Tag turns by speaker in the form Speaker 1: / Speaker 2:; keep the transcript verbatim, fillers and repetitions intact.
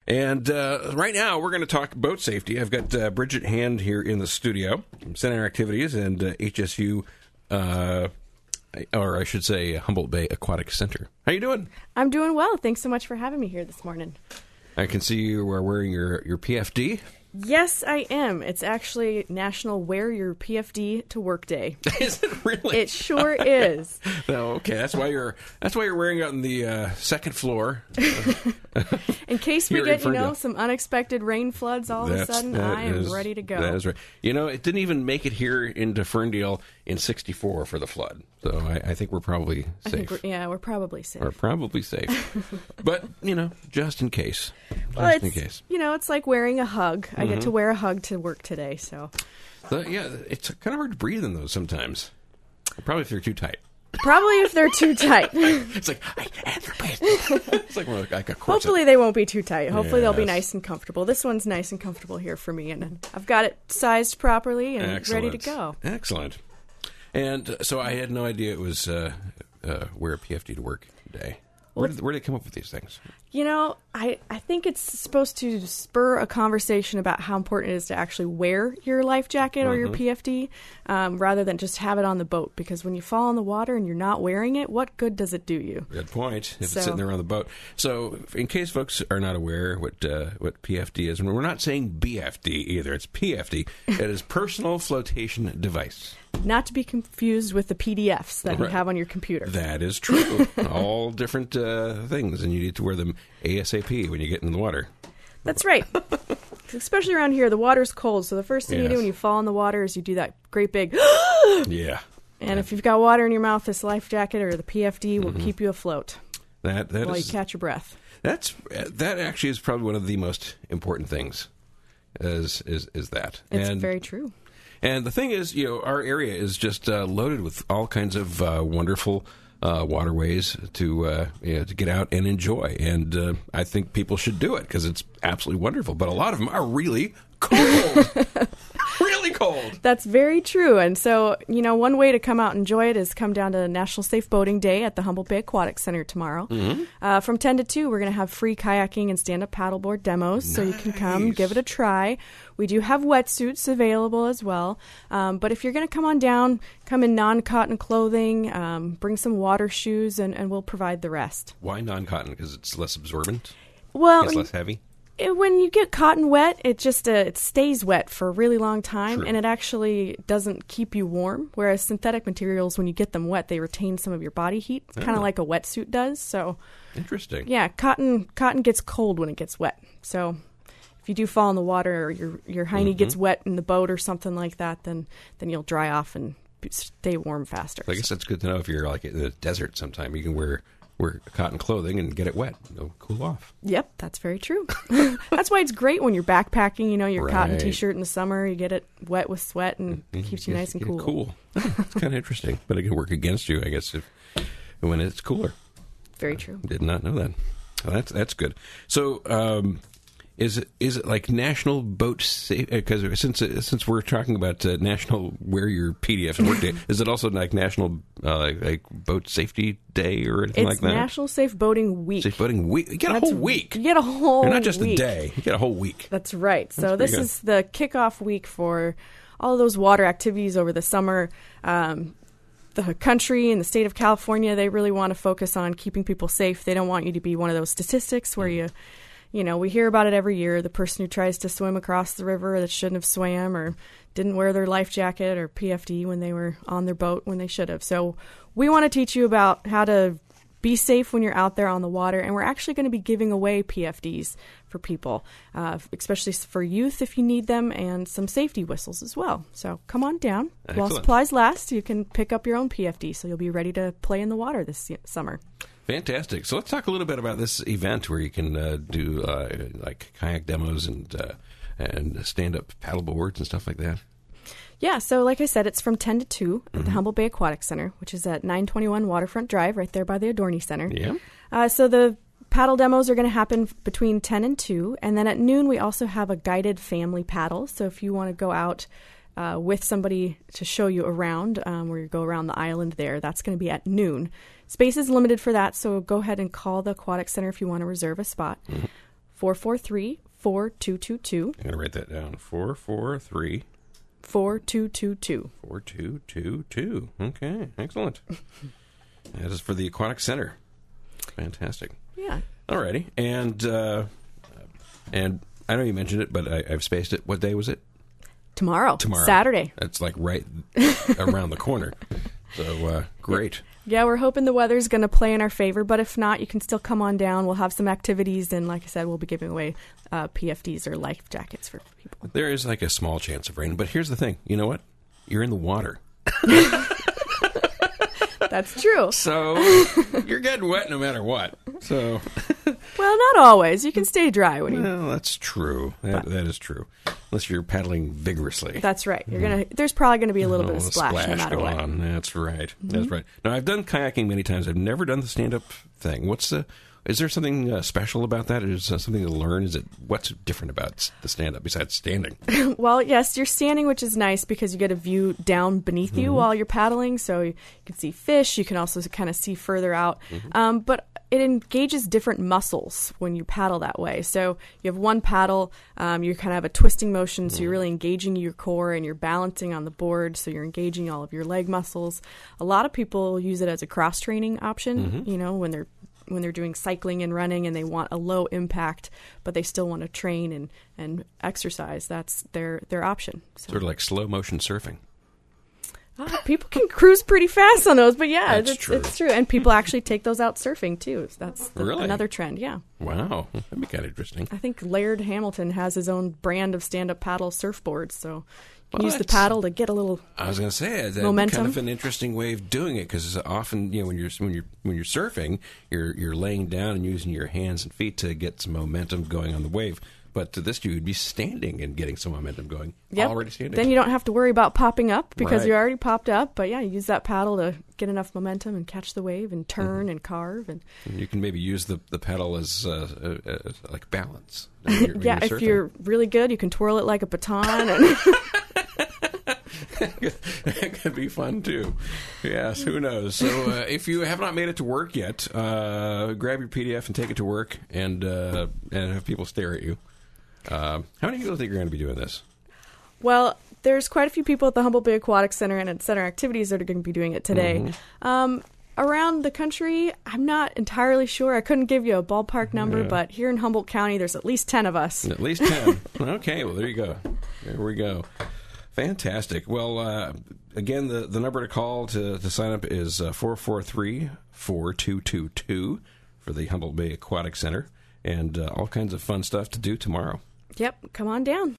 Speaker 1: And uh, right now, we're going to talk boat safety. I've got uh, Bridget Hand here in the studio from Center Activities and uh, H S U, uh, or I should say Humboldt Bay Aquatic Center. How you doing?
Speaker 2: I'm doing well. Thanks so much for having me here this morning.
Speaker 1: I can see you are wearing your, your P F D.
Speaker 2: Yes, I am. It's actually National Wear Your P F D to Work Day.
Speaker 1: Is it really?
Speaker 2: It sure is.
Speaker 1: Oh, okay, that's why you're that's why you're wearing it on the uh, second floor.
Speaker 2: In case we
Speaker 1: Here in
Speaker 2: get, you know,
Speaker 1: Ferndale.
Speaker 2: some unexpected rain floods all
Speaker 1: That's-
Speaker 2: of a sudden,
Speaker 1: that
Speaker 2: I am
Speaker 1: is-
Speaker 2: ready to go.
Speaker 1: That is right. You know, it didn't even make it here into Ferndale in sixty-four for the flood. So I, I think we're probably
Speaker 2: I
Speaker 1: safe.
Speaker 2: think we're, yeah, we're probably safe.
Speaker 1: We're probably safe. But, you know, just in case. Just
Speaker 2: well, it's,
Speaker 1: in case.
Speaker 2: you know, it's like wearing a hug. I
Speaker 1: Mm-hmm.
Speaker 2: get to wear a hug to work today, so.
Speaker 1: So, yeah, it's kind of hard to breathe in those sometimes. Probably if they're too tight.
Speaker 2: Probably if they're too tight.
Speaker 1: It's like, I can't breathe. It's like, more like a corset.
Speaker 2: Hopefully they won't be too tight. Hopefully they'll be
Speaker 1: Yes.
Speaker 2: nice and comfortable. This one's nice and comfortable here for me, and I've got it sized properly and
Speaker 1: Excellent.
Speaker 2: ready to go.
Speaker 1: Excellent. And uh, so I had no idea it was uh, uh, wear a P F D to work day. Where did, where did they come up with these things?
Speaker 2: You know, I, I think it's supposed to spur a conversation about how important it is to actually wear your life jacket or your P F D um, rather than just have it on the boat. Because when you fall in the water and you're not wearing it, what good does it do you?
Speaker 1: Good point. If
Speaker 2: So-
Speaker 1: it's sitting there on the boat. So, in case folks are not aware what uh, what P F D is, and we're not saying B F D either. It's P F D. It is Personal Flotation Device.
Speaker 2: Not to be confused with the P D Fs that
Speaker 1: Right.
Speaker 2: you have on your computer.
Speaker 1: That is true. All different uh, things, and you need to wear them ASAP when you get in the water.
Speaker 2: That's right. Especially around here, the water's cold. So the first thing you
Speaker 1: Yes.
Speaker 2: do when you fall in the water is you do that great big...
Speaker 1: Yeah.
Speaker 2: And if you've got water in your mouth, this life jacket or the P F D will
Speaker 1: Mm-hmm.
Speaker 2: keep you afloat
Speaker 1: That that
Speaker 2: while
Speaker 1: is
Speaker 2: you catch your breath.
Speaker 1: that's that actually is probably one of the most important things. Is is is that?
Speaker 2: It's
Speaker 1: and,
Speaker 2: very true.
Speaker 1: And the thing is, you know, our area is just uh, loaded with all kinds of uh, wonderful uh, waterways to uh, you know, to get out and enjoy. And uh, I think people should do it because it's absolutely wonderful. But a lot of them are really cold, really cold.
Speaker 2: That's very true. And so, you know, one way to come out and enjoy it is come down to National Safe Boating Day at the Humboldt Bay Aquatic Center tomorrow.
Speaker 1: Mm-hmm.
Speaker 2: Uh, from ten to two, we're going to have free kayaking and stand-up paddleboard demos, so you can come
Speaker 1: Nice.
Speaker 2: give it a try. We do have wetsuits available as well. Um, but if you're going to come on down, come in non-cotton clothing, um, bring some water shoes, and, and we'll provide the rest.
Speaker 1: Why non-cotton? Because it's less absorbent.
Speaker 2: Well,
Speaker 1: It's less heavy.
Speaker 2: it- when you get cotton wet, it just uh, it stays wet for a really long time,
Speaker 1: True.
Speaker 2: and it actually doesn't keep you warm. Whereas synthetic materials, when you get them wet, they retain some of your body heat, kind
Speaker 1: Oh.
Speaker 2: of like a wetsuit does. So,
Speaker 1: Interesting.
Speaker 2: yeah, cotton cotton gets cold when it gets wet. So, if you do fall in the water or your your hiney
Speaker 1: Mm-hmm.
Speaker 2: gets wet in the boat or something like that, then then you'll dry off and be- stay warm faster.
Speaker 1: I guess that's good to know if you're like in the desert sometime. You can wear wear cotton clothing and get it wet. It'll cool off.
Speaker 2: Yep, that's very true. That's why it's great when you're backpacking. You know, your cotton
Speaker 1: Right.
Speaker 2: T-shirt in the summer, you get it wet with sweat and it keeps you nice and
Speaker 1: Get
Speaker 2: cool.
Speaker 1: Cool. It's kind of interesting, but it can work against you, I guess, if when it's cooler.
Speaker 2: Very true.
Speaker 1: Did not know that. Well, that's that's good. So, um, is it is it like National Boat Safe? Because since it, since we're talking about uh, National Wear Your P D F and Work Day, is it also like National uh, like, like Boat Safety Day or anything
Speaker 2: It's
Speaker 1: like that?
Speaker 2: National Safe Boating Week.
Speaker 1: Safe Boating Week. You get a
Speaker 2: That's-
Speaker 1: whole week.
Speaker 2: You get a whole
Speaker 1: You're not just
Speaker 2: week.
Speaker 1: a day. You get a whole week.
Speaker 2: That's right. So
Speaker 1: That's
Speaker 2: this
Speaker 1: pretty good.
Speaker 2: is the kickoff week for all of those water activities over the summer. Um, the country and the state of California, they really want to focus on keeping people safe. They don't want you to be one of those statistics where you, you know, we hear about it every year. The person who tries to swim across the river that shouldn't have swam or didn't wear their life jacket or P F D when they were on their boat when they should have. So we want to teach you about how to be safe when you're out there on the water, and we're actually going to be giving away P F Ds for people, uh, especially for youth if you need them, and some safety whistles as well. So come on down. While
Speaker 1: Excellent.
Speaker 2: supplies last, you can pick up your own P F D, so you'll be ready to play in the water this y- summer.
Speaker 1: Fantastic. So let's talk a little bit about this event where you can uh, do uh, like kayak demos and uh, and stand up paddle boards and stuff like that.
Speaker 2: Yeah, so like I said, it's from ten to two at
Speaker 1: Mm-hmm.
Speaker 2: the Humboldt Bay Aquatic Center, which is at nine twenty-one Waterfront Drive, right there by the Adorney Center.
Speaker 1: Yeah.
Speaker 2: Uh, so the paddle demos are going to happen f- between ten and two, and then at noon we also have a guided family paddle. So if you want to go out uh, with somebody to show you around, um, where you go around the island there, that's going to be at noon. Space is limited for that, so go ahead and call the Aquatic Center if you want to reserve a spot. four four three, four two two two.
Speaker 1: I'm going to write that down. four four three,
Speaker 2: four two two two.
Speaker 1: four two two two. Okay, excellent. That is for the Aquatic Center. Fantastic.
Speaker 2: Yeah.
Speaker 1: Alrighty. And, uh, and I know you mentioned it, but I, I've spaced it. What day was it?
Speaker 2: Tomorrow.
Speaker 1: Tomorrow.
Speaker 2: Saturday.
Speaker 1: That's like right around the corner. So, uh, great.
Speaker 2: Yeah, we're hoping the weather's going to play in our favor, but if not, you can still come on down. We'll have some activities, and like I said, we'll be giving away uh, P F Ds or life jackets for people.
Speaker 1: There is like a small chance of rain, but here's the thing. You know what? You're in the water.
Speaker 2: That's true.
Speaker 1: So, you're getting wet no matter what. So,
Speaker 2: well, not always. You can stay dry when you...
Speaker 1: Well, that's true. That, that is true. Unless you're paddling vigorously.
Speaker 2: That's right. You're gonna. There's probably going to be a little
Speaker 1: oh,
Speaker 2: bit of splash,
Speaker 1: splash
Speaker 2: no matter
Speaker 1: going
Speaker 2: what.
Speaker 1: On. That's right. Mm-hmm. That's right. Now, I've done kayaking many times. I've never done the stand-up thing. What's the... Is there something uh, special about that? Is uh, something to learn? Is it what's different about the stand-up besides standing?
Speaker 2: Well, yes, you're standing, which is nice because you get a view down beneath you mm-hmm. while you're paddling, so you can see fish. You can also kind of see further out. Mm-hmm. Um, but it engages different muscles when you paddle that way. So you have one paddle, um, you kind of have a twisting motion, so mm-hmm. you're really engaging your core and you're balancing on the board, so you're engaging all of your leg muscles. A lot of people use it as a cross-training option, mm-hmm. you know, when they're when they're doing cycling and running and they want a low impact, but they still want to train and, and exercise. That's their, their option. So.
Speaker 1: Sort of like slow motion surfing.
Speaker 2: Uh, people can cruise pretty fast on those, but yeah,
Speaker 1: that's
Speaker 2: it's
Speaker 1: true.
Speaker 2: it's true. And people actually take those out surfing too. That's the,
Speaker 1: really?
Speaker 2: another trend, yeah.
Speaker 1: Wow, that'd be kind of interesting.
Speaker 2: I think Laird Hamilton has his own brand of stand-up paddle surfboards, so you can
Speaker 1: well,
Speaker 2: use the paddle to get a little
Speaker 1: I was going to say that's
Speaker 2: momentum.
Speaker 1: Kind of an interesting way of doing it because often, you know, when you're when you're when you're surfing, you're you're laying down and using your hands and feet to get some momentum going on the wave. But to this, you would be standing and getting some momentum going.
Speaker 2: Yep.
Speaker 1: Already standing.
Speaker 2: Then you don't have to worry about popping up because
Speaker 1: right.
Speaker 2: you're already popped up. But yeah, you use that paddle to get enough momentum and catch the wave and turn mm-hmm. and carve. And,
Speaker 1: and you can maybe use the, the paddle as uh, uh, uh, like balance. When you're, when
Speaker 2: yeah,
Speaker 1: you're
Speaker 2: if you're really good, you can twirl it like a baton. And
Speaker 1: that could be fun too. Yes, who knows? So uh, if you have not made it to work yet, uh, grab your P D F and take it to work and uh, and have people stare at you. Uh, how many people think you're going to be doing this?
Speaker 2: Well, there's quite a few people at the Humboldt Bay Aquatic Center and at Center Activities that are going to be doing it today. Mm-hmm. Um, around the country, I'm not entirely sure. I couldn't give you a ballpark number, yeah. but here in Humboldt County, there's at least ten of us.
Speaker 1: At least ten. Okay, well, there you go. There we go. Fantastic. Well, uh, again, the, the number to call to, to sign up is uh, four four three, four two two two for the Humboldt Bay Aquatic Center, and uh, all kinds of fun stuff to do tomorrow.
Speaker 2: Yep, come on down.